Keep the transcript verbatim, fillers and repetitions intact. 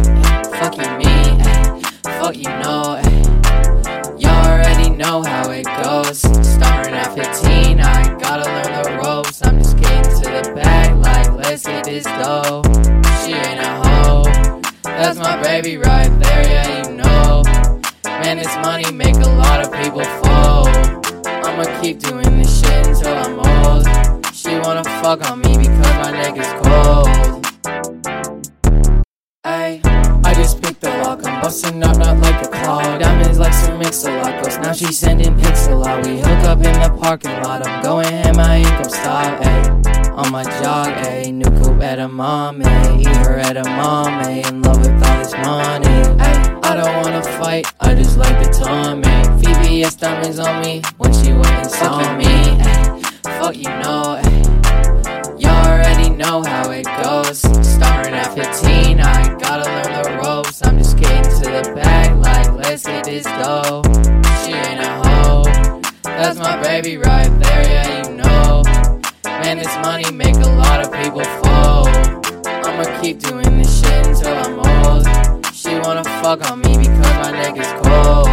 Fuck you mean, fuck you know. You already know how it goes. Starting at fifteen, I gotta learn the ropes. I'm just getting to the bag like, let's get this dough. She ain't a hoe, that's my baby right there, yeah you know. Man, this money make a lot of people fold. I'ma keep doing this shit until I'm old. She wanna fuck on me because my neck is cold. Ay, I just picked the lock, I'm busting up not like a clog. Diamonds like some mix-a-lot, now she sending pics a lot. We hook up in the parking lot, I'm going ham, my income stop, ayy. On my jog, ayy, new coupe at a mom, ayy. Eat her at a mom, ayy, in love with all this money, ayy. I don't wanna fight, I just like the time, ayy. V V S diamonds on me, when she went and saw me, ayy. Fuck you know, ayy. You already know how it goes. Starting at fifteen, I gotta learn the ropes. I'm just getting to the bag like, let's get this dough. She ain't a hoe, that's my baby right there, yeah you know. Man, this money make a lot of people fold. I'ma keep doing this shit until I'm old. She wanna fuck on me because my neck is cold.